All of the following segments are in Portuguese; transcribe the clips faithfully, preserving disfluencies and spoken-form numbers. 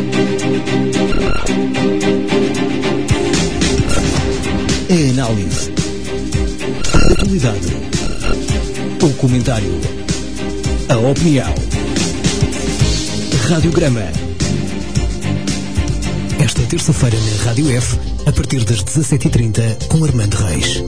É análise, a atualidade, o comentário, a opinião. Radiograma. Esta terça-feira na Rádio F, a partir das dezassete e trinta, com Armando Reis.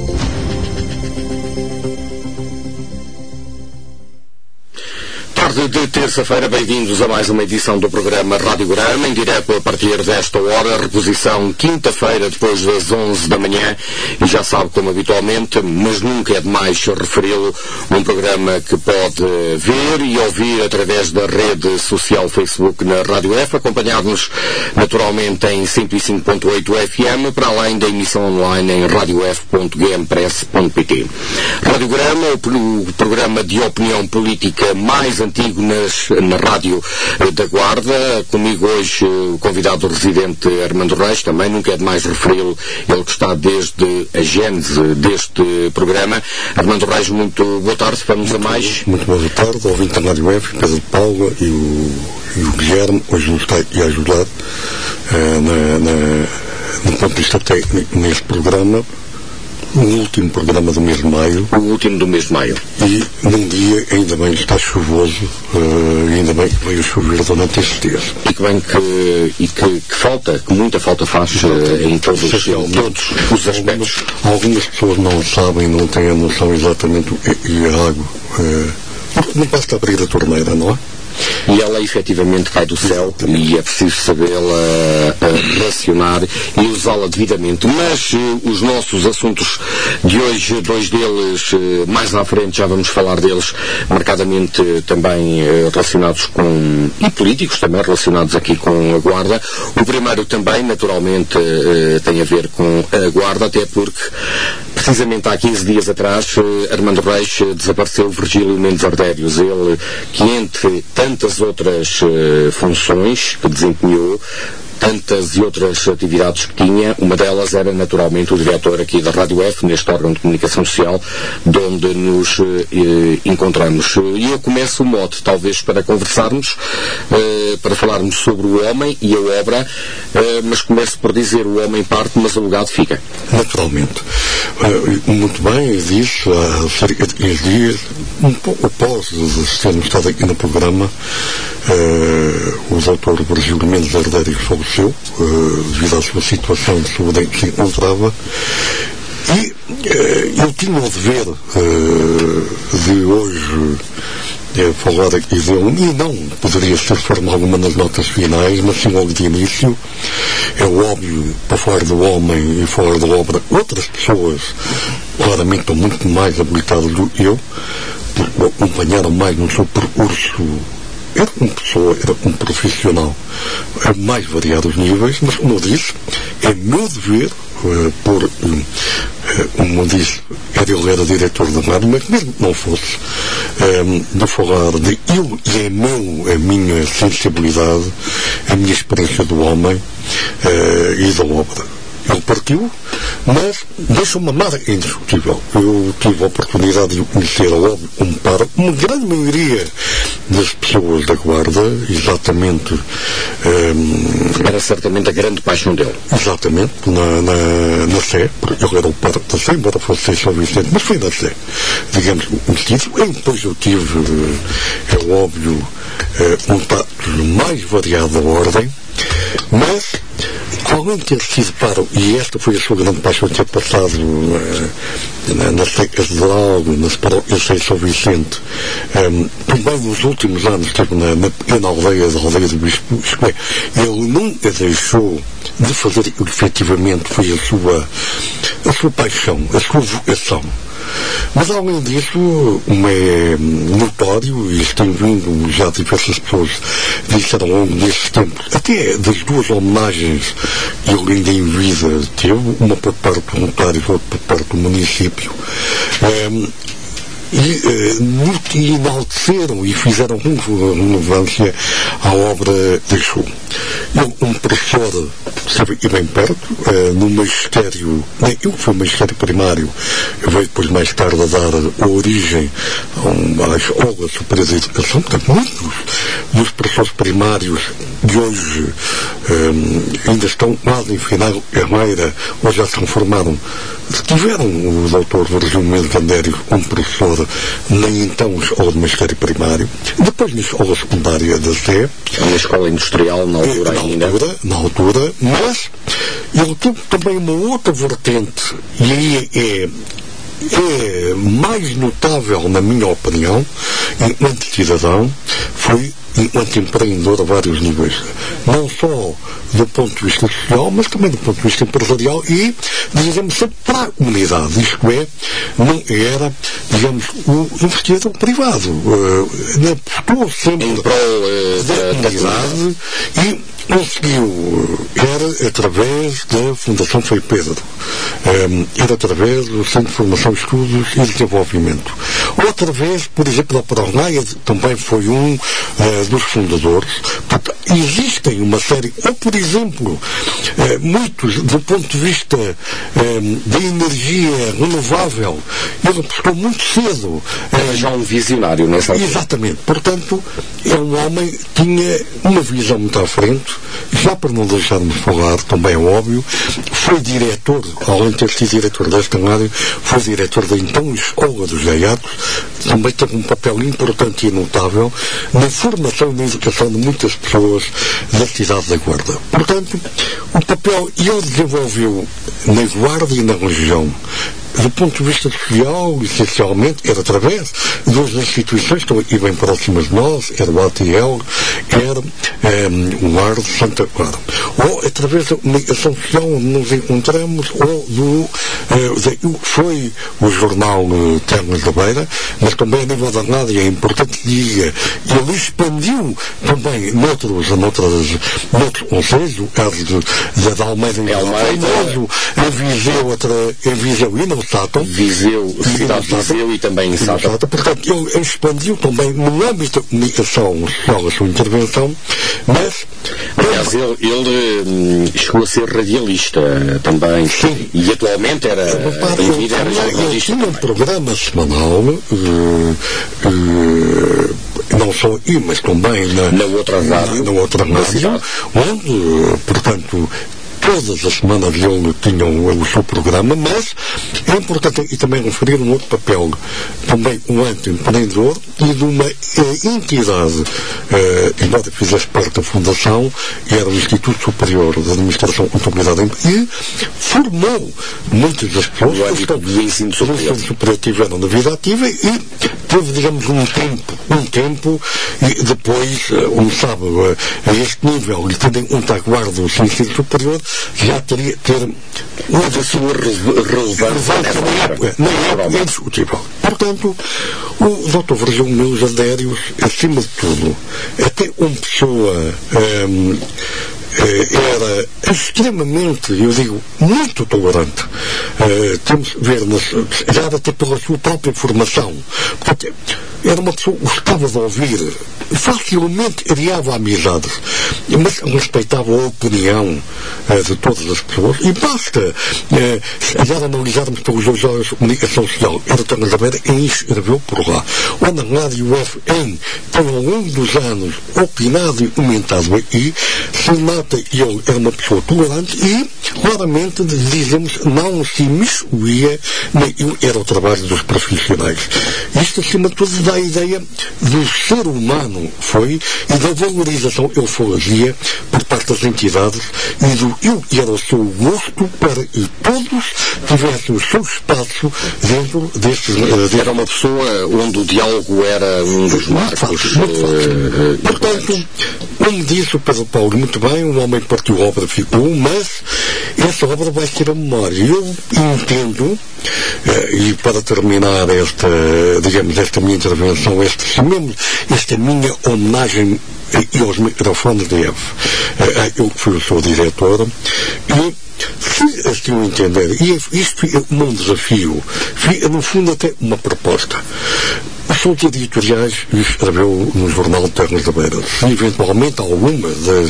Tarde de terça-feira, bem-vindos a mais uma edição do programa Radiograma, em direto a partir desta hora, reposição quinta-feira, depois das onze da manhã, e já sabe, como habitualmente, mas nunca é demais referi-lo, um programa que pode ver e ouvir através da rede social Facebook na Rádio F, acompanhar-nos naturalmente em cento e cinco ponto oito F M, para além da emissão online em radio f ponto g m press ponto p t. Radiograma, o programa de opinião política mais antigo Nas, na Rádio da Guarda. Comigo hoje o convidado residente Armando Reis, também nunca é demais referi-lo, ele que está desde a gênese deste programa. Armando Reis, muito boa tarde, vamos muito a mais. Muito boa tarde, ouvinte da Rádio F, Pedro Paula e o, e o Guilherme, hoje nos está a ajudar uh, na, na, no ponto de vista técnico neste programa. O último programa do mês de maio. O último do mês de maio. E num dia, ainda bem que está chuvoso, uh, ainda bem que veio chover durante estes dias. E que bem que, e que, que falta, que muita falta faz uh, em todos, Seja, em todos os aspectos. Algumas, algumas pessoas não sabem, não têm a noção exatamente e, e a água. Uh, não basta abrir a torneira, não é? E ela efetivamente cai do céu e é preciso sabê-la uh, racionar e usá-la devidamente. Mas uh, os nossos assuntos de hoje, dois deles, uh, mais à frente já vamos falar deles, marcadamente uh, também uh, relacionados com, e políticos também relacionados aqui com a Guarda. O primeiro também, naturalmente, uh, tem a ver com a Guarda, até porque precisamente há quinze dias atrás, uh, Armando Reis uh, desapareceu Virgílio Mendes Ardérios, ele que entre tantas outras uh, funções que desempenhou, tantas e outras atividades que tinha, uma delas era naturalmente o diretor aqui da Rádio F, neste órgão de comunicação social, de onde nos eh, encontramos. E eu começo o mote, talvez, para conversarmos, eh, para falarmos sobre o homem e a obra, eh, mas começo por dizer, o homem parte, mas o legado fica. Naturalmente. Uh, muito bem, disse há cerca de quinze dias, um pouco após termos estado aqui no programa, uh, o doutor Virgílio Mendes Ardérios faleceu, uh, devido à sua situação de saúde em que se encontrava, e uh, eu tinha o dever uh, de hoje é, falar aqui dele, e não poderia ser de forma alguma nas notas finais, mas sim logo de início. É óbvio, para falar do homem e falar da obra, outras pessoas claramente estão muito mais habilitadas do que eu, porque o acompanharam mais no seu percurso. Era uma pessoa, era um profissional a mais variados níveis, mas, como eu disse, é meu dever, uh, por, uh, como eu disse, ele era diretor da rádio, mas mesmo que não fosse, um, de falar de eu e é meu, a minha sensibilidade, a minha experiência do homem uh, e da obra. Ele partiu, mas deixa uma marca indiscutível. Eu tive a oportunidade de o conhecer, óbvio, como para uma grande maioria das pessoas da Guarda, exatamente. Um, era certamente a grande paixão dele. Exatamente, na, na, na Sé, porque ele era o padre da Sé, embora fosse São Vicente, mas foi na Sé, digamos, conhecido. E depois eu tive, é óbvio, contatos mais variados da ordem, mas além de ter sido para, e esta foi a sua grande paixão, ter passado uh, na, nas secas de Algo, nas paróquias de São Vicente, um, também nos últimos anos esteve na, na pequena aldeia da aldeia do Bispo, isto é, ele nunca deixou de fazer aquilo que efetivamente foi a sua, a sua paixão, a sua vocação. Mas, além disso, como é notório, e isto tem vindo já diversas pessoas disseram ao longo destes tempos, até das duas homenagens que ele ainda em vida teve, uma por parte do voluntário e outra por parte do município, um, e uh, enalteceram e fizeram com relevância à obra de Exu. Ele, um professor, estava aqui bem perto, uh, no magistério, nem eu fui magistério primário, eu veio depois mais tarde a dar a origem a uma escola superior de educação, portanto, muitos dos professores primários de hoje um, ainda estão quase em final carreira, ou já se formaram. Tiveram o doutor Virgílio Mendes Landérios como professor na então escola de magistério primário, depois na escola secundária da Sé. Na escola industrial, na altura na ainda. Altura, na altura, mas ele teve também uma outra vertente, e aí é é mais notável, na minha opinião, enquanto cidadão, foi enquanto empreendedor a vários níveis. Não só do ponto de vista social, mas também do ponto de vista empresarial e, digamos, sempre para a comunidade. Isto é, não era, digamos, o investidor privado. Uh, apostou sempre em prol uh, da comunidade e conseguiu, era através da Fundação Frei Pedro, um, era através do Centro de Formação, Estudos e Desenvolvimento, ou através, por exemplo, da Pronaia, também foi um uh, dos fundadores. Portanto, existem uma série, ou por exemplo, uh, muitos, do ponto de vista um, da energia renovável, ele apostou muito cedo. Era uh, já um visionário nessa altura. Exatamente. Portanto, é um homem que tinha uma visão muito à frente. Já para não deixarmos de falar, também é óbvio, foi diretor, além de ter sido diretor desta rádio, foi diretor da então Escola dos Gaiatos, também teve um papel importante e notável na formação e na educação de muitas pessoas da cidade da Guarda. Portanto, o papel ele desenvolveu na Guarda e na região. Do ponto de vista social, essencialmente, era através das instituições que estão aqui bem próximas de nós, era o A T L, era um, o Ar de Santa Clara. Ou através da comunicação social onde nos encontramos, ou do uh, de, foi o jornal uh, Termas da Beira, mas também a nível da rádio é importante que diga, ele expandiu também noutros, noutros, noutros conselhos, o caso de, de, de Almeida em Famoso, em Viseu, outra, em Viseu e não Sátão. Viseu, cidade de Viseu e também em Sátão. Portanto, ele expandiu também no âmbito da comunicação social a sua intervenção, mas... Aliás, ele, ele hum, chegou a ser radialista também. Sim. E atualmente era... Repare, ele, era ele, ele tinha um programa semanal, uh, uh, não só aí, mas também na, na outra rádio, na, na outra rádio, onde, portanto, todas as semanas ele tinha o, o seu programa, mas é importante e também referir um outro papel, também um anti-empreendedor e de uma eh, entidade, eh, embora fizesse parte da fundação, era o Instituto Superior de Administração e Contabilidade, e formou muitas das pessoas que estão do ensino superior. superior tiveram na vida ativa e teve, digamos, um tempo, um tempo, e depois, como sabe, a este nível, e tendo em conta a guarda do ensino superior, já teria ter uma da sua relevância na época é indiscutível. Portanto, o doutor Virgílio Mendes Landérios, acima de tudo, até uma pessoa hum, era extremamente, eu digo, muito tolerante. Uh, temos que ver, já até pela sua própria formação. Portanto, era uma pessoa que gostava de ouvir, facilmente criava amizades, mas respeitava a opinião uh, de todas as pessoas, e basta, uh, já analisarmos pelos dois olhos de comunicação social, era Termas da Beira e escreveu por lá. Onde a Rádio F M tem ao longo dos anos opinado e comentado aqui, se nota que ele era uma pessoa tolerante e, claramente, dizemos, não se miscuía, era o trabalho dos profissionais. Isto, acima de tudo, dá a ideia do ser humano, foi, e da valorização que ele fazia por parte das entidades e do que era o seu gosto para que todos tivessem o seu espaço dentro destes... Uh, era uma pessoa onde o diálogo era um dos marcos. Muito fácil, muito fácil. Uh, Portanto, como disse o Pedro Paulo muito bem, um homem que partiu a obra ficou, mas essa obra vai ser a memória. Eu entendo, uh, e para terminar esta, digamos, esta minha intervenção, este, chamemos, esta minha homenagem e aos microfones da E F, uh, eu que fui o seu diretor, e se assim o entender, e isto é um desafio, no fundo até uma proposta. Os seus editoriais escreveu no jornal Termas da Beira. Se eventualmente alguma das,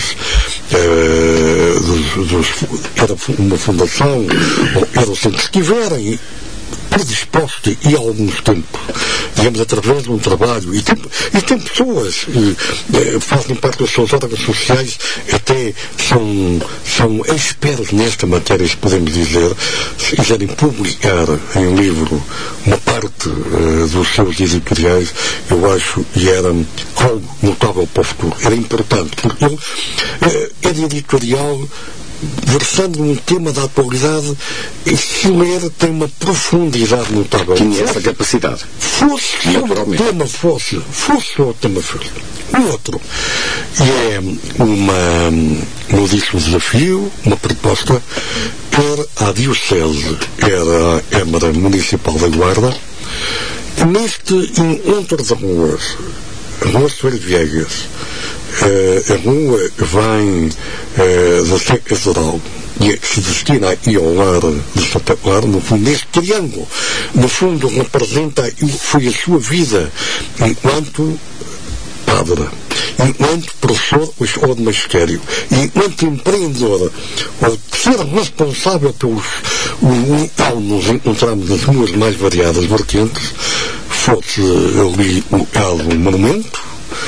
uh, dos, dos era uma fundação ou era o centro que tiverem predisposto e há alguns tempos, digamos, através de um trabalho, e tem, e tem pessoas que eh, fazem parte das suas órgãos sociais, até são, são expertos nesta matéria, se podemos dizer, se quiserem publicar em livro uma parte uh, dos seus editoriais, eu acho que era algo notável para o futuro. Era importante, porque ele uh, era editorial versando num tema da atualidade e se ler tem uma profundidade notável. Tinha essa capacidade. Fosse o tema fosse, fosse o tema fosse. O outro é uma, como disse, um desafio, uma proposta para a Diocese, era a Câmara Municipal da Guarda, neste encontro de ruas, Rua Soares Viegas, Uh, a rua vem uh, da Sé Catedral e se destina aí ao lar de Santa Clara, no fundo, neste triângulo, no fundo representa o que foi a sua vida enquanto padre, enquanto professor da escola de magistério, enquanto empreendedor, ou ser responsável pelos ao nos encontramos nas ruas mais variadas vertentes, fosse ali o caso monumento,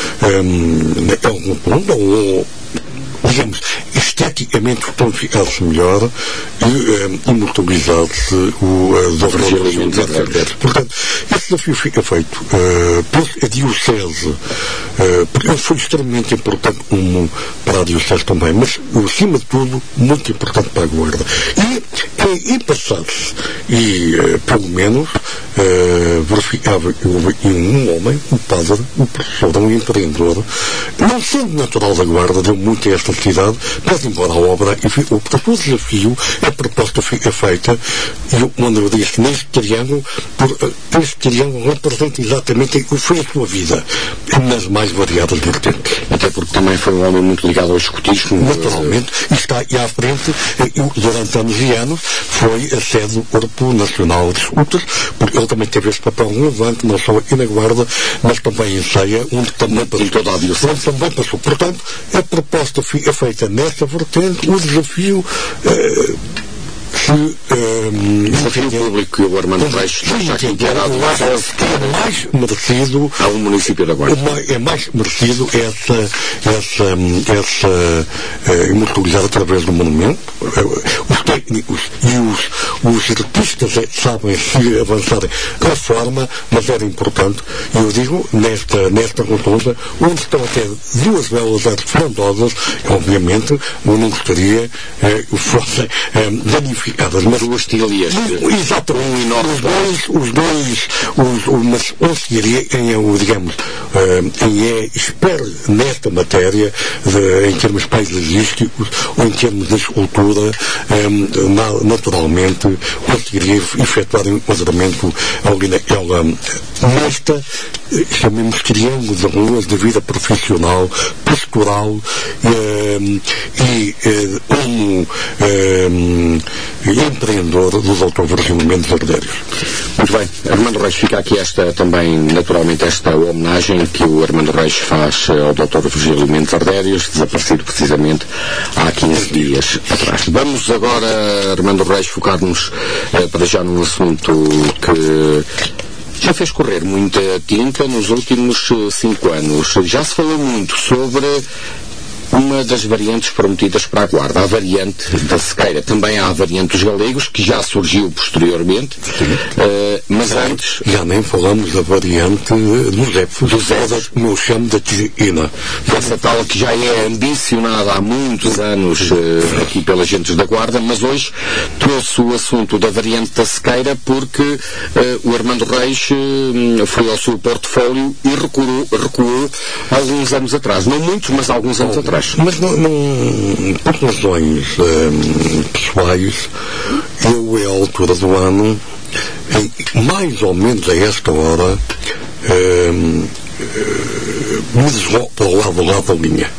Um, é um ponto, ou, digamos, esteticamente pontificar-se melhor e um, imortalizar-se o doutor Virgílio. Portanto, esse desafio fica feito uh, pela Diocese, uh, porque ele foi extremamente importante como para a Diocese também, mas, acima de tudo, muito importante para a Guarda. E, e, e passar-se, e uh, pelo menos, Uh, verificava que houve um homem, um padre, um professor, um empreendedor, não sendo natural da Guarda, deu muito a esta cidade, mas embora a obra, e ficou, portanto, o desafio, a proposta fica feita, e quando eu disse neste triângulo, por, uh, este triângulo representa exatamente o que foi a sua vida, nas mais variadas vertentes. Até porque também foi um homem muito ligado ao escotismo. Naturalmente, e está aí à frente, e, durante anos e anos, foi a sede do Corpo Nacional de Escutas, porque ele também teve esse papel relevante, não só aqui na Guarda, mas também em Ceia, onde também passou. Toda a Diocese. Onde também passou. Portanto, a proposta fica feita nessa vertente, o desafio uh, se... Um, o desafio público que o Armando Reis está aqui inteirado é mais merecido ao município da Guarda. É mais merecido essa, essa, essa uh, imortalizar através do monumento. Uh, os técnicos e os, os artistas é, sabem se avançarem da forma, mas era importante, e eu digo, nesta, nesta rotunda, onde estão até duas belas artes frondosas, obviamente, eu não gostaria que uh, fossem uh, danificadas, mas duas tilhas. Exato, um enorme. Os dois, os dois, os, os, mas conseguiria quem é o, digamos, uh, quem é expert nesta matéria, de, em termos paisagísticos ou em termos de escultura, um, na, naturalmente conseguiria efetuar um enquadramento ali naquela, nesta, chamemos triângulo de ruas de vida profissional, pastoral um, e um, como um, empreendedor do doutor Virgílio Mendes Ardérios. Muito bem, Armando Reis, fica aqui esta também, naturalmente, esta homenagem que o Armando Reis faz ao doutor Virgílio Mendes Ardérios, desaparecido precisamente há quinze dias atrás. Vamos agora, Armando Reis, focar-nos eh, para já num assunto que já fez correr muita tinta nos últimos cinco anos. Já se falou muito sobre uma das variantes prometidas para a Guarda, a variante da Sequeira. Também há a variante dos galegos, que já surgiu posteriormente, uh, mas já, antes... Já nem falamos da variante dos Epos, dos Epos, como eu chamo da Tijuquina. Essa tal que já é ambicionada há muitos anos uh, aqui pelas gentes da Guarda, mas hoje trouxe o assunto da variante da Sequeira porque uh, o Armando Reis uh, foi ao seu portfólio e recuou, recuou alguns anos atrás. Não muitos, mas alguns anos oh. atrás. Mas não, não, por razões um, pessoais, eu, à altura do ano, em, mais ou menos a esta hora, um, uh, me desloco para o lado, lado da linha.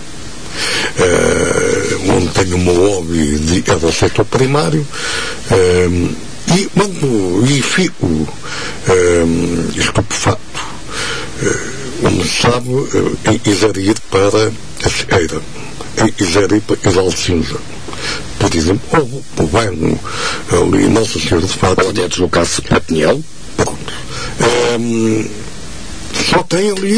Uh, onde tenho o meu hobby de cada setor primário, um, e, mando, e fico um, estupefacto. Uh, como se sabe, em quiser ir para a Sequeira, em quiser ir para Isal Cinza, por exemplo, ou o bairro ali, Nossa Senhora de Fátima. Ou até deslocar-se para Pinhel. Pronto. Um, só tem ali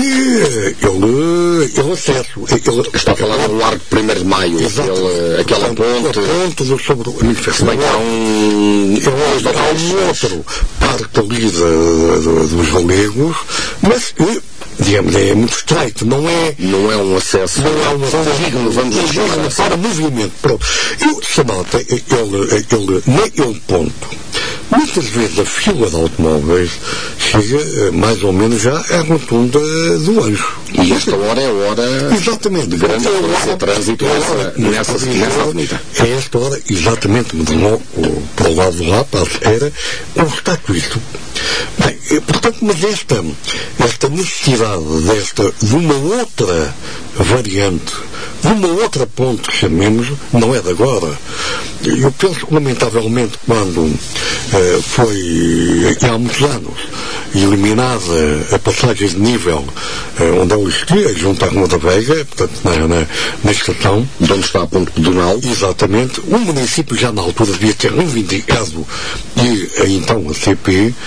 ele, ele acesso. Ele, está a falar do Largo primeiro de Maio, aquele, aquela ponte. A ponte do sobre o Se bem que há um. Há um outro parque ali de, de, dos galegos, mas digamos, é muito estreito, não é. Não é um acesso. Não é um acesso. Digno, vamos digno para movimento. Pronto. E o Samanta, ele, ele, naquele ponto, muitas vezes a fila de automóveis chega mais ou menos já à rotunda do Anjo. E esta hora é a hora exatamente. de grande é trânsito nessa, nessa, nessa avenida. É esta hora, exatamente, para o lado de lá, era onde está isto. Bem, portanto, mas esta, esta necessidade desta, de uma outra variante, de uma outra ponte que chamemos, não é de agora. Eu penso que, lamentavelmente, quando uh, foi, há muitos anos, eliminada a passagem de nível uh, onde ela existia, junto à Rua da Veiga, portanto, na, na, na estação. De onde está a ponte pedonal. Exatamente. O município já na altura devia ter reivindicado e então a C P uh,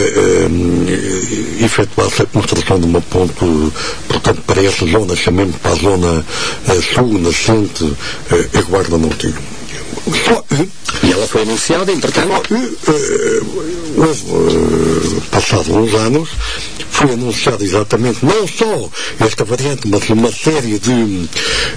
uh, efetuasse a construção de uma ponte, portanto, para essa zona, chamemos para a zona uh, sul, nascente, uh, a Guarda Norte. Só, uh, e ela foi anunciada, entretanto? Só, uh, uh, houve, uh, passados uns anos, foi anunciada exatamente não só esta variante, mas uma série de uh,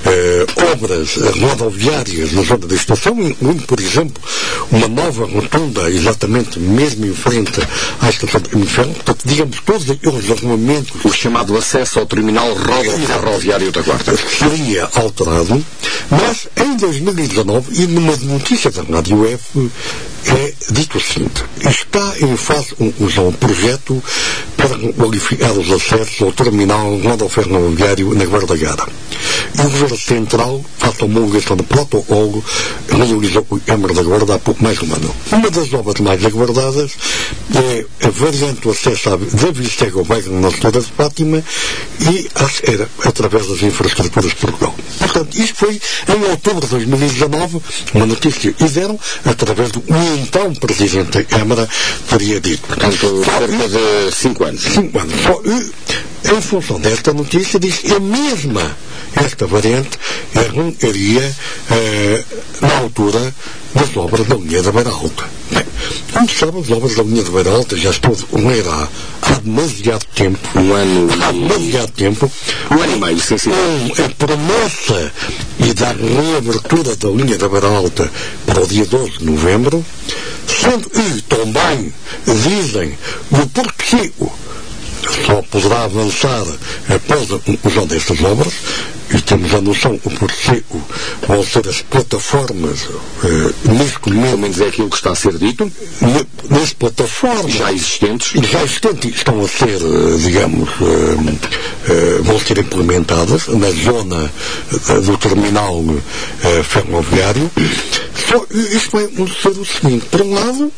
obras rodoviárias na zona da estação, incluindo, por exemplo, uma nova rotunda, exatamente mesmo em frente à estação de Inferno, portanto, digamos, todos aqueles arrumamentos. O chamado acesso ao terminal rodoviário da Guarda. Seria alterado, mas em dois mil e dezanove, e numa notícia da Rádio F, é dito o seguinte: está em fase de conclusão um projeto para qualificar os acessos ao terminal rodoviário na Guarda-Gara. E o Governo Central, face à homologação do protocolo, realizou o Câmara da Guarda há pouco mais de um ano. Uma das obras mais aguardadas é a variante do acesso da Vicega ao bairro Nossa Senhora de Fátima e era através das infraestruturas de Portugal. Portanto, isto foi em outubro de dois mil e dezanove, uma notícia que fizeram através do então Presidente da Câmara, teria dito. Portanto, cerca de cinco anos. Cinco anos. Só, em função desta notícia, diz que a mesma, esta variante, iria eh, na altura das obras da linha da Beira Alta. Bem, como sabem, as obras da linha da Beira Alta já estão a decorrer há, há demasiado tempo. Um ano. Há demasiado tempo. Um ano e meio, sim, sim. Com a promessa e da reabertura da linha da Beira Alta para o dia doze de novembro, sendo que também dizem o porquê só poderá avançar após a conclusão destas obras, e temos a noção o porquê vão ser as plataformas eh, neste momento. Pelo menos é aquilo que está a ser dito. Nas plataformas já existentes. Já existentes estão a ser, digamos, eh, eh, vão ser implementadas na zona eh, do terminal eh, ferroviário. Só, isto vai acontecer o seguinte: por um lado,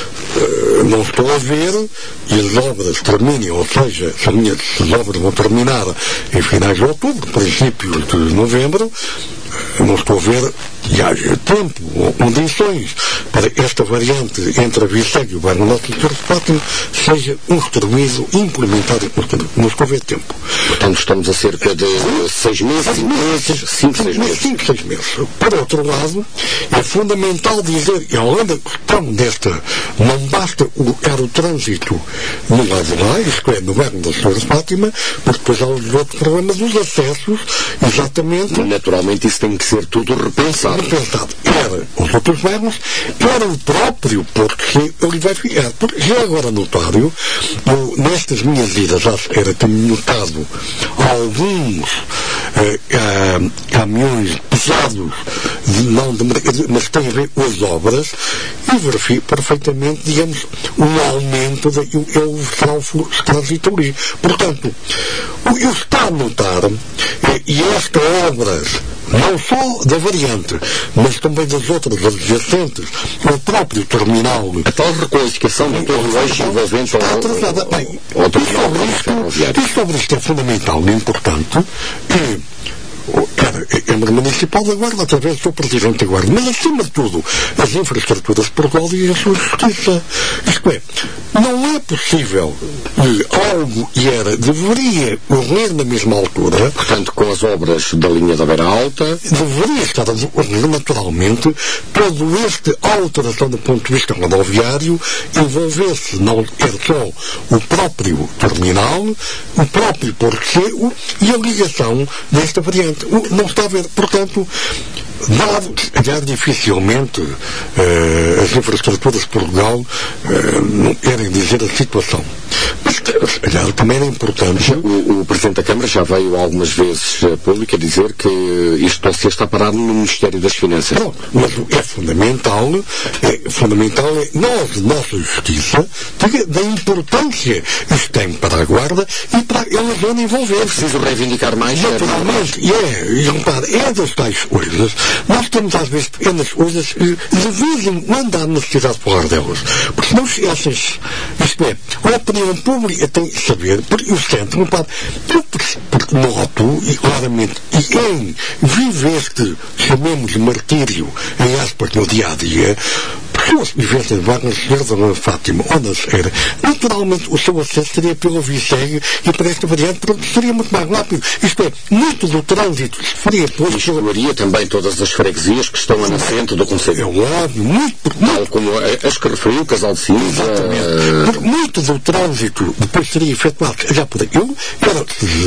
eh, não estou a ver e as obras terminem, ou seja, as obras vão terminar em finais de outubro, princípio de novembro. Não estou a ver que haja tempo ou condições para esta variante entre a Vicega e o bairro Nossa Senhora de Fátima seja construído, implementado e construído. Não estou a ver tempo. Portanto, estamos a cerca de seis meses, cinco meses, cinco, seis meses. Cinco, seis meses. Por outro lado, é fundamental dizer, e além da questão desta, não basta colocar o trânsito no lado de lá, isto é, no bairro da Senhora de Fátima, porque depois há os outros problemas, os acessos, exatamente. Naturalmente, isso tem que ser tudo repensado. Repensado. Quer os outros bairros, quer o próprio, porque ele vai ficar. Porque já agora notário, eu, nestas minhas idas à Serra, tenho notado alguns eh, eh, caminhões pesados, de, não de, mas tem a ver com as obras, e verifico perfeitamente, digamos, um aumento da, eu, eu, será o fluxo de trânsito ali. Portanto, o que eu está a notar, eh, e estas obras, não só da variante, mas também das outras adjacentes, o próprio terminal. A tal requalificação de todo o eixo envolvente está atrasada. Bem, ao terminal e sobre isto é fundamental e importante que a Câmara Municipal da Guarda, através do seu Presidente da Guarda, mas acima de tudo, as infraestruturas de Portugal e a sua justiça. Isto é, não é possível que algo e era, deveria ocorrer na mesma altura. Portanto, com as obras da linha da Beira Alta, deveria estar a ocorrer naturalmente todo este alteração do ponto de vista rodoviário, envolver-se não é só o próprio terminal, o próprio Porto Seco e a ligação desta variante. Não está a ver, portanto, dado que, aliás, dificilmente uh, as infraestruturas de Portugal uh, não querem dizer a situação. Mas, aliás, também era importante. O, o Presidente da Câmara já veio algumas vezes a público a dizer que isto dossiê está parado no Ministério das Finanças. Não, mas é fundamental, é fundamental é nós, nossa justiça, da importância que isto tem para a Guarda e para a zona envolvente. É preciso reivindicar mais. Naturalmente, e é, e repare, é das tais coisas. Nós temos às vezes pequenas coisas que de vez em quando há necessidade de falar delas. Porque não se essas, isto é, a opinião pública tem que saber, porque o centro, repare, eu porque noto, e claramente, e quem vive este, chamemos martírio, em aspas, no dia a dia, pessoas que vivessem de na esquerda, na Fátima ou na Serra, naturalmente o seu acesso seria pela Viceg e para esta variante seria muito mais rápido. Isto é, muito do trânsito se faria depois. Excluiria também todas as freguesias que estão a nascente do Conselho. É óbvio, muito, muito. Tal como as que referiu, Casal de Cinza. Exatamente. Muito do trânsito depois seria efetuado já por aquilo, era,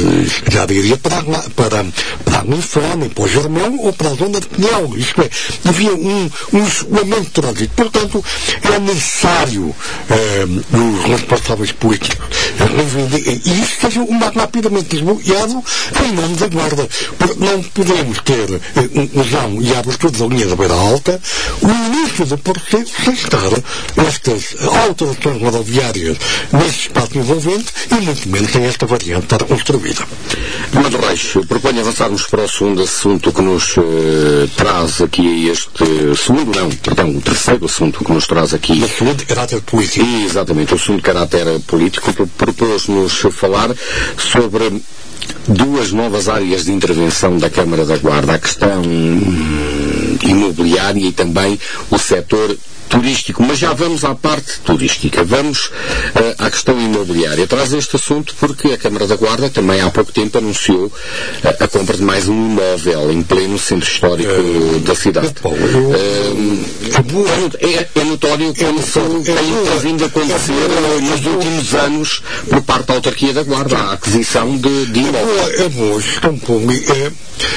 já diria para, para, para a Linfone, para o Germão ou para a zona de Pinhal. Isto é, havia um, um escoamento de trânsito. Portanto, é necessário eh, os responsáveis políticos reivindiquem e isso seja o mais rapidamente desbloqueado em nome da Guarda. Porque não podemos ter eh, um usão e a abertura da linha da Beira Alta, o início do processo sem estar estas alterações rodoviárias nesse espaço envolvente e muito menos sem esta variante estar construída. Amado Reis, proponho avançarmos para o segundo assunto que nos eh, traz aqui este segundo, não, perdão, o terceiro assunto que nos traz aqui. O assunto de caráter político. Exatamente, o assunto de caráter político propôs-nos falar sobre duas novas áreas de intervenção da Câmara da Guarda, a questão hum, imobiliária e também o setor turístico, mas já vamos à parte turística, vamos uh, à questão imobiliária. Traz este assunto porque a Câmara da Guarda também há pouco tempo anunciou uh, a compra de mais um imóvel em pleno centro histórico uh, da cidade. Uh, é, é notório como tem vindo a acontecer uh, nos últimos anos por parte da autarquia da Guarda, a aquisição de, de imóveis. É bom, a gestão pública é,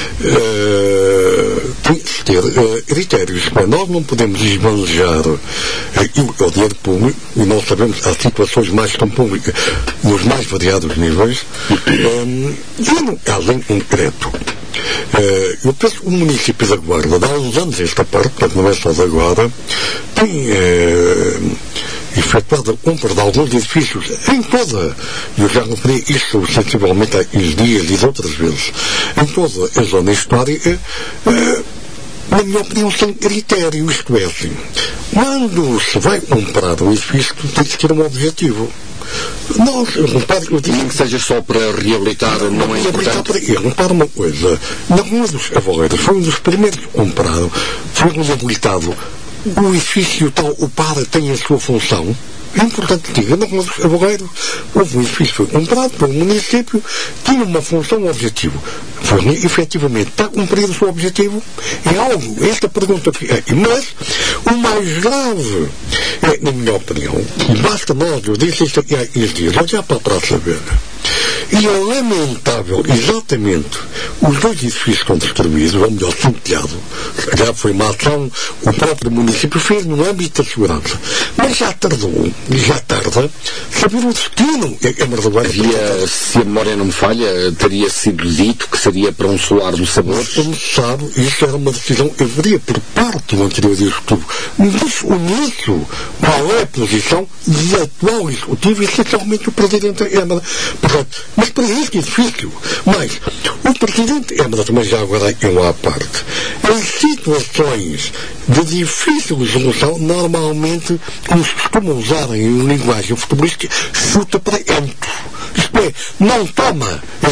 uh, tem que ter uh, critérios. Nós não podemos esbanjar aquilo que é o dinheiro público e nós sabemos que há situações mais tão públicas nos mais variados níveis um, e no caso em concreto uh, eu penso que o município da Guarda há uns anos esta parte, portanto não é só da Guarda, tem uh, efetuado a compra de alguns edifícios em toda, eu já referi isto sensivelmente há quinze dias e de outras vezes, em toda a zona histórica, uh, na minha opinião, sem critério. Isto é assim, quando se vai comprar um edifício, tem que ter um objetivo. Nós, repare, eu digo que seja só para reabilitar, não, não é importante. Para ele, repare uma coisa, na Rua dos Cavaleiros, foi um dos primeiros que compraram, foi reabilitado, o edifício tal, o par tem a sua função. É importante que diga, na Rua dos Cavaleiros, houve um edifício foi comprado pelo município, tinha uma função, um objetivo. Foi, efetivamente, está cumprido o seu objetivo? É algo, esta pergunta que é. Mas, o mais grave, é, na minha opinião, e basta nós, eu disse isto aqui há quinze dias, olhar para trás saber. E é lamentável, exatamente, os dois edifícios estão destruídos, ou melhor, cintilhado. Já foi uma ação, o próprio município fez no âmbito da segurança. Mas já tardou, e já tarda, saber o destino. Havia, se a memória não me falha, teria sido dito que seria para um solar do sabor. Como se sabe, isso era uma decisão que haveria por parte do anterior executivo. Desconheço qual é a posição do atual executivo, essencialmente o Presidente da Câmara. Mas para este edifício, mas o Presidente da Câmara também já agora aqui uma à parte. Em situações de difícil resolução, normalmente, como se costuma usar em linguagem futebolística, chuta para dentro. Isto é, não toma as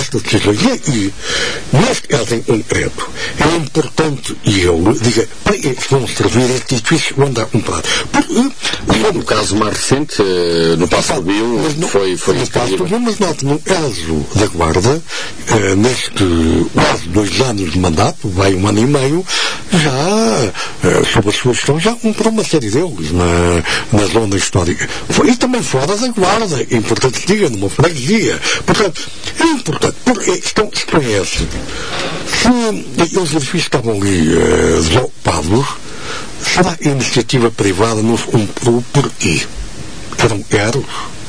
estas decisões. E aí, neste caso em concreto, é importante e eu diga, para que vão servir este edifício onde há comprado. Porque, no caso mais recente, no Paço do Bio, foi, foi no caso do Bio, mas note, no caso da Guarda, eh, neste quase dois anos de mandato, vai um ano e meio, já, eh, sob a sua gestão, já comprou uma série deles na, na zona histórica. Foi, e também fora da Guarda, é importante que diga, numa freguesia. Portanto, é importante, porque estão, se conhece, se os edifícios estavam ali uh, desocupados, será que a iniciativa privada nos comprou porquê? Eram caros?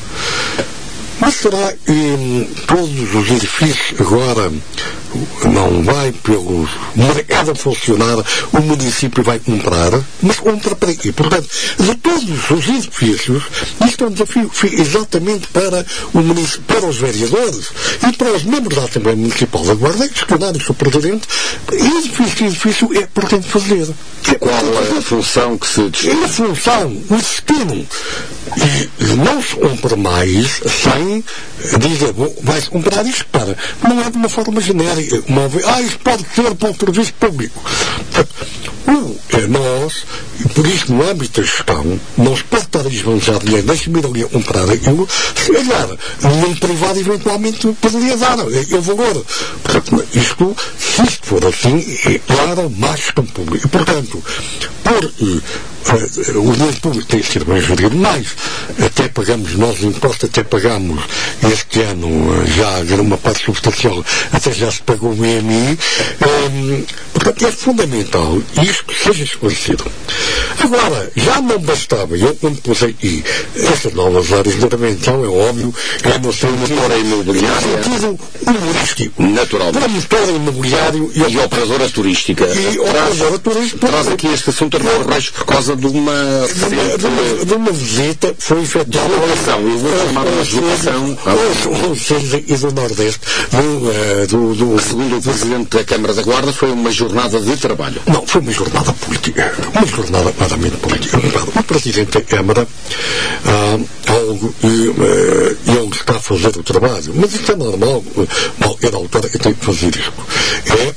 Mas será que hum, todos os edifícios agora não vai pelo mercado a funcionar, o município vai comprar, mas compra para quê? Portanto, de todos os edifícios, isto é um desafio exatamente para, o município, para os vereadores e para os membros da Assembleia Municipal da Guarda, questionarem o seu Presidente, edifício e edifício é pretende fazer. Qual é a função que se destaca? É a função, o destino. E não se compra mais sem dizer, vai-se comprar isto para. Não é de uma forma genérica. Uma vez, ah, isto pode ser para o serviço público. Portanto, é nós, e por isso no âmbito da gestão, não se pode estar a esbanjar dinheiro, deixe-me ir ali a comprar aquilo, se calhar, num privado eventualmente poderia dar o valor. Portanto, isto, se isto for assim, é claro, mais que um público. E, portanto, por uh, uh, o dinheiro público tem que ser bem gerido, mas até pagamos, nós impostos até pagamos este ano, uh, já uma parte substancial, até já se pagou o I M I. Um, portanto, é fundamental isto seja esclarecido. Agora, já não bastava, eu quando pus aqui estas novas áreas de intervenção, é óbvio, é no seu promotora imobiliária, sentido humorístico. Naturalmente. Promotora imobiliário e, e operadora turística. E operadora turística. Traz aqui este assunto a Reis por causa de uma, de uma, de uma visita, foi efetuada. Eu vou chamar uma deslocação. E do Nordeste. Do, do, do, Segundo o Presidente da Câmara da Guarda, foi uma jornada de trabalho. Não, foi uma jornada política. Uma jornada claramente política. O Presidente da Câmara, ah, algo, e, uh, ele está a fazer o trabalho, mas isso é normal. Qualquer autor tem que fazer isso. É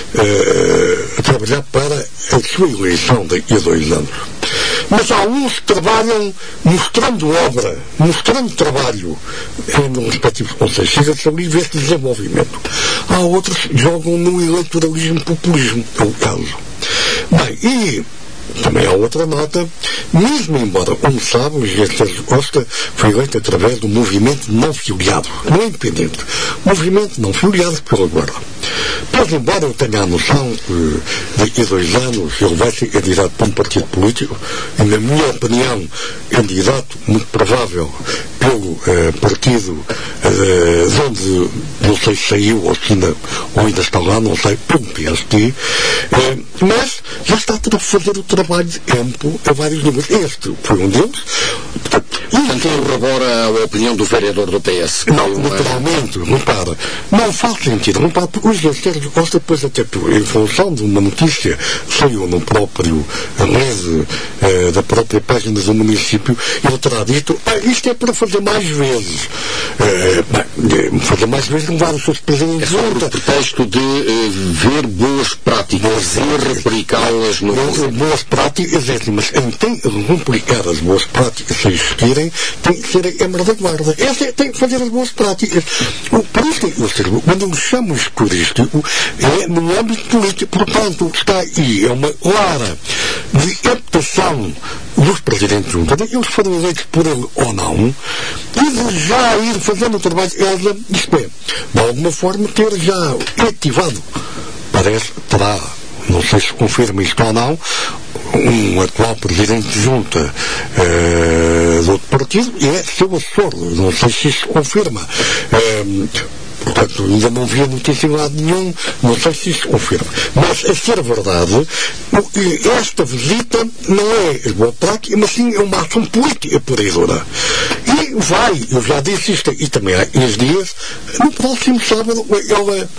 uh, trabalhar para a sua eleição daqui a dois anos. Mas há uns que trabalham mostrando obra, mostrando trabalho nos respectivos conselhos. Chega-se ali e vê-se desenvolvimento. Há outros que jogam no eleitoralismo populismo, é o caso. Bem, e também há outra nota, mesmo embora, como sabe, o engenheiro Sérgio Costa foi eleito através do movimento não filiado, não é independente, movimento não filiado pela Guarda. Mas, embora eu tenha a noção que daqui a dois anos ele vai ser candidato para um partido político, e na minha opinião, candidato muito provável pelo eh, partido eh, de onde, não sei se saiu ou, se ainda, ou ainda está lá, não sei, pelo P S D, eh, mas já está a fazer o trabalho de campo a vários níveis. Este foi um deles. Portanto, corrobora a opinião do vereador do P S. Não, uma... naturalmente, repara, não faz sentido, repara, porque o José Sérgio Costa, depois até em função de uma notícia, saiu no próprio rede eh, da própria página do município, ele terá dito, ah, isto é para fazer mais vezes. Eh, bem, fazer mais vezes levar os seus presidentes junto. É sobre o pretexto de eh, ver boas práticas e replicá-las no Boas, boas práticas, é, mas quem tem que replicar as boas práticas se existirem, tem que ser a Câmara da Guarda. Essa é, tem que fazer as boas práticas. O, por isso que eu escrevo, quando eu chamo turístico, é no âmbito político. Portanto, está aí, é uma clara de captação dos presidentes juntos, eles foram eleitos por ele ou não, e de já ir fazendo o trabalho, ela, isto é, de alguma forma, ter já ativado, parece, terá, não sei se confirma isto ou não, um atual presidente de junta uh, do outro partido, e é seu assessor, não sei se isso confirma. Uh, Portanto, ainda não vi a notícia em lado nenhum, não sei se isso confirma. Mas, a ser verdade, esta visita não é boa prática, mas sim é uma ação política por aí dura. E vai, eu já disse isto, e também há uns dias, no próximo sábado, ela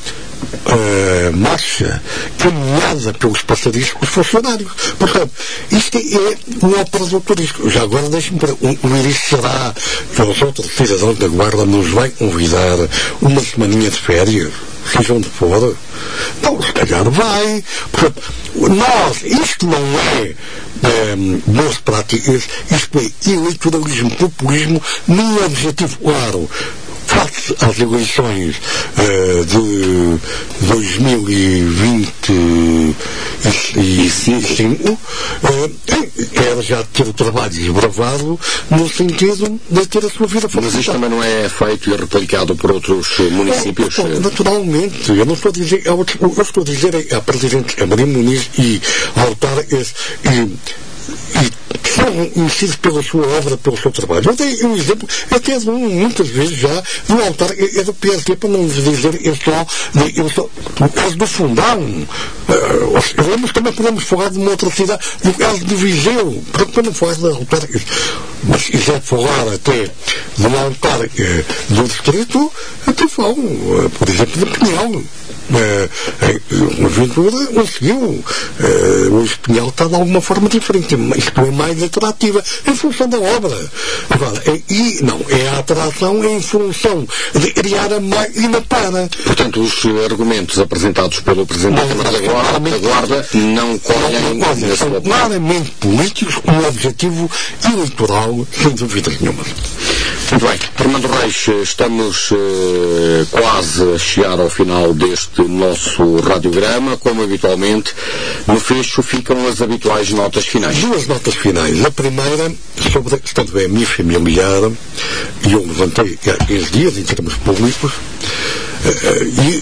uh, marcha caminhada pelos passadiscos funcionários. Portanto, isto é um operador turístico. Já agora deixe-me para o, o Iris será que os outros cidadãos da Guarda nos vai convidar uma semaninha de férias, seja onde for. Não, se calhar vai. Portanto, nós, isto não é um, boas práticas, isto é eleitoralismo, populismo, num objetivo claro. Face às eleições uh, de dois mil e vinte e cinco, uh, era já ter o trabalho desbravado no sentido de ter a sua vida facilitada. Mas isto também não é feito e replicado por outros municípios? Não, naturalmente. Eu não estou a dizer, eu, eu estou a dizer à Presidente Maria Muniz e ao autar esse. E, e são conhecidos pela sua obra, pelo seu trabalho. Eu dei um exemplo, até muitas vezes já, do altar é do P S D, para não vos dizer, eu sou, eu sou no caso do Fundão. Uh, mas também podemos falar de uma outra cidade, no caso do Viseu, para não falar de altar. Mas se quiser falar até do altar uh, do distrito, até falo, uh, por exemplo, de Pinhal. Uh, a Ventura conseguiu, uh, o Espinhal está de alguma forma diferente, isto é mais atrativa em função da obra. Agora, é, e não, é a atração em função de criar a máquina para. Portanto, os argumentos apresentados pelo Presidente da Câmara da Guarda, da Guarda não colhem nesse são claramente políticos com um objetivo eleitoral, sem dúvida nenhuma. Muito bem, Fernando Reis, estamos uh, quase a chegar ao final deste nosso radiograma. Como habitualmente, no fecho ficam as habituais notas finais. Duas notas finais. A primeira, sobre a questão da minha familiar, e eu levantei há quinze dias em termos públicos, uh, e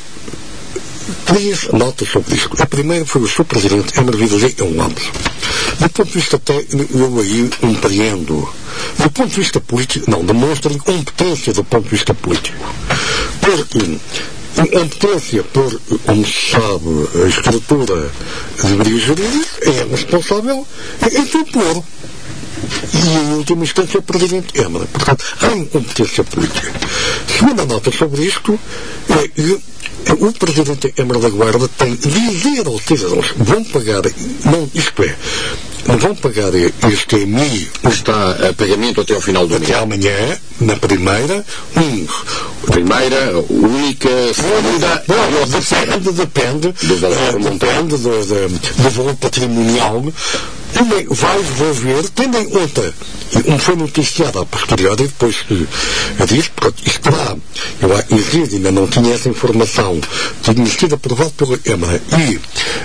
três notas sobre isto. A primeira foi o seu Presidente Emervido G. Lopes. Do ponto de vista técnico, eu aí compreendo. Do ponto de vista político, não, demonstra incompetência do ponto de vista político. Porque incompetência por, como se sabe, a estrutura deveria gerir, é responsável em propor. E, em última instância, o Presidente Câmara. Portanto, há incompetência política. Segunda nota sobre isto é que o Presidente da Câmara da Guarda tem de dizer aos cidadãos que vão pagar, não, isto é, vão pagar este M I. Está a pagamento até ao final do mês. Até amanhã, na primeira, um. Primeira, única, segunda, depende, depende, do valor, uh, depende do, do, do valor patrimonial. Também vai devolver, tendo em conta, um foi noticiado a posteriori, depois que diz, pronto, isto lá, eu existe, ainda não tinha essa informação, tinha sido aprovado pela Câmara e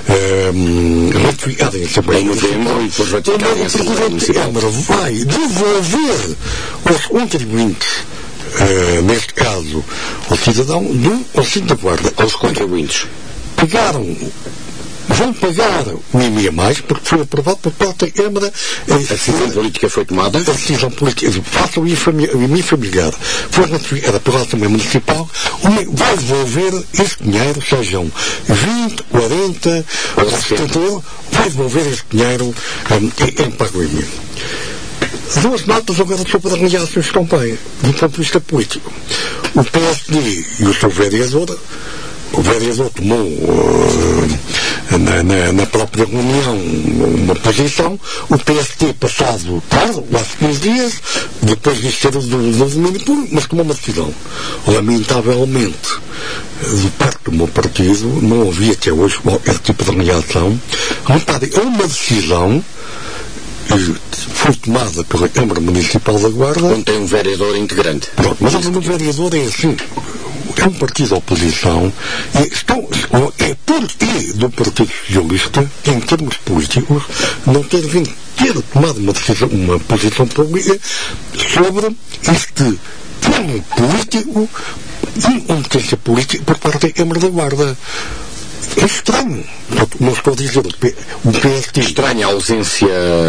um, ratificado em Assembleia Municipal. Também o Presidente da Câmara vai devolver aos contribuintes, uh, neste caso, ao cidadão do Conselho da Guarda, aos contribuintes. Pegaram vão pagar um I M I a mais, porque foi aprovado por parte da Câmara. A decisão política foi tomada? A decisão política, faça o I M I familiar, foi ratificada pela Assembleia Municipal, vai devolver esse dinheiro, sejam vinte, quarenta, ou setenta euros, vai devolver esse dinheiro um, em pago I M I. Duas notas agora sobre as reações de campanha, do ponto de vista político. O P S D e o seu vereador, o vereador tomou uh, na, na, na própria reunião uma posição, o P S D passado tarde, quase quinze dias, depois de ser do, do domínio público, mas tomou uma decisão. Lamentavelmente, do parte do meu partido, não havia até hoje qualquer tipo de reação. Reparem, é uma decisão que foi tomada pela Câmara Municipal da Guarda. Onde tem um vereador integrante. Pronto, mas o vereador é assim. É um partido de oposição e estão, é porque do Partido Socialista, em termos políticos, não ter vindo ter tomado uma, decisão, uma posição pública sobre este tema político de incompetência política por parte da Câmara da Guarda. É estranho. Não estou a dizer o P S D. Estranha a ausência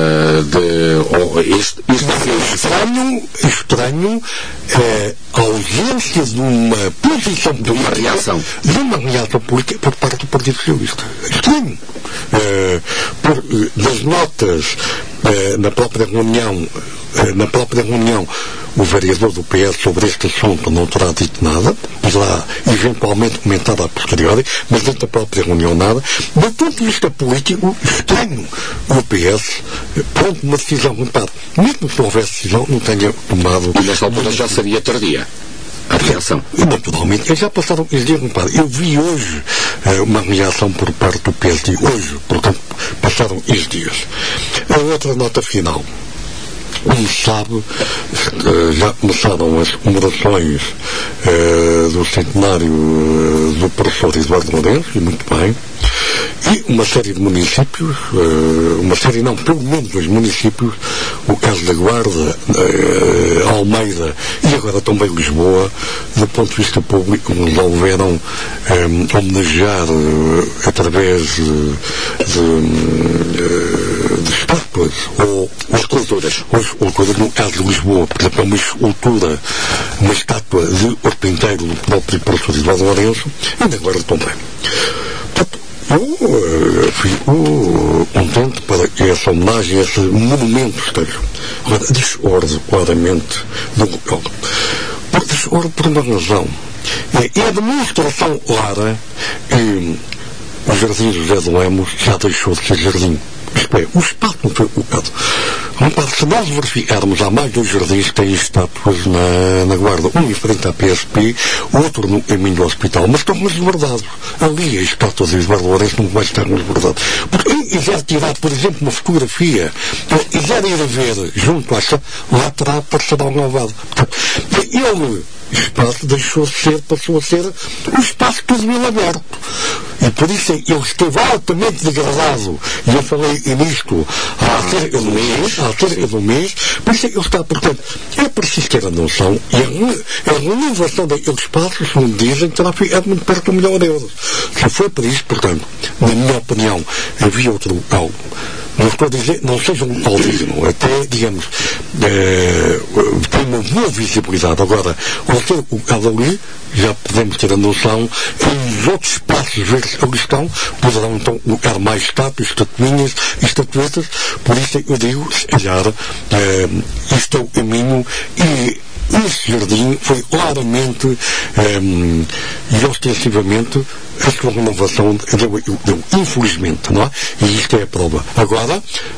de. Oh, este, este é estranho, estranho é, a ausência de uma posição de uma política, reação. De uma reação política por parte do Partido Socialista. Estranho. É, por, das notas é, na própria reunião, é, na própria reunião, o vereador do P S sobre este assunto não terá dito nada, poderá eventualmente comentar a posteriori, mas dentro da própria reunião nada. Do ponto de vista político, estranho o P S pronto uma decisão, repare, mesmo que não houvesse decisão, não tenha tomado... E nesta altura já seria tardia a reação. Naturalmente, já passaram os dias, repare, eu vi hoje uh, uma reação por parte do P S D, hoje, portanto, passaram os dias. A outra nota final. Como se sabe, já começaram as comemorações uh, do centenário uh, do professor Eduardo Lourenço, e muito bem, e uma série de municípios, uh, uma série não, pelo menos dois municípios, o caso da Guarda, uh, Almeida e agora também Lisboa, do ponto de vista público, resolveram um, homenagear uh, através uh, de, uh, de estátuas ou esculturas. Esculturas, no caso de Lisboa, por exemplo, uma escultura, uma estátua de Orpinteiro do próprio professor Eduardo Lourenço, e na Guarda também. Portanto, eu uh, fico contente para que essa homenagem, esse monumento esteja. Agora, desordem claramente do local. Desordem por uma razão. É a demonstração clara que o Jardim José de Lemos já deixou de ser jardim. Isto é, o espaço não foi colocado. Repare, se nós verificarmos, há mais dois jardins que têm estátuas na, na Guarda. Um em frente à P S P, outro no caminho do hospital, mas estão resguardados. Ali a estátua de Eduardo Lourenço não vai estar resguardada. Porque quem quiser tirar, por exemplo, uma fotografia, quiser ir a ver junto à estátua, lá terá para ser alnovado. Portanto, ele... O espaço deixou de ser, passou a ser um espaço todo ele aberto. E por isso ele esteve altamente degradado. E eu falei nisto há cerca de um mês, há cerca de um mês, por isso ele está, portanto, é preciso ter a noção, e a, a renovação daquele espaço, segundo dizem, terá ficado muito perto de um milhão de euros. Se foi por isso, portanto, na minha opinião, havia outro local. Não estou a dizer, não seja um local digno, até, digamos, eh, tem uma boa visibilidade. Agora, ao ter o local ali, já podemos ter a noção que os outros espaços verdes que ali estão poderão então colocar mais estátuas, estatuinhas e estatuetas. Por isso eu digo, se calhar, eh, isto é o caminho e esse jardim foi claramente um, e ostensivamente a sua renovação deu, deu, infelizmente, não é? E isto é a prova. Agora,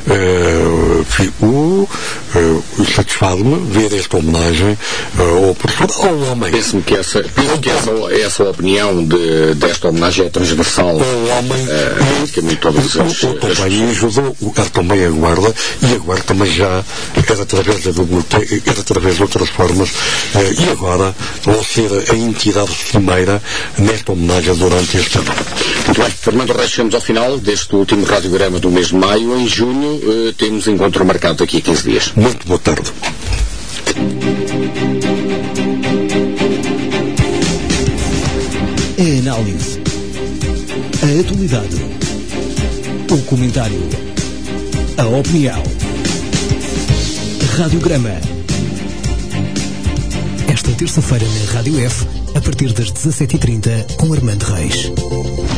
uh, fico uh, satisfado-me ver esta homenagem uh, ao professor, ao homem. Penso-me que essa, penso que essa, essa opinião de, desta homenagem é transversal. Ao homem, uh, praticamente todas as... também ajudou o cara também a Guarda, e a Guarda também já era através da biblioteca, era através de outras formas, uh, e agora vão ser a entidade primeira nesta homenagem durante este ano. Muito bem, Fernando Reis, chegamos ao final deste último radiograma do mês de maio. Em junho uh, temos encontro marcado daqui a quinze dias. Muito boa tarde. A análise, a atualidade, o comentário, a opinião. Radiograma. Esta terça-feira na Rádio F, a partir das dezassete e trinta, com Armando Reis.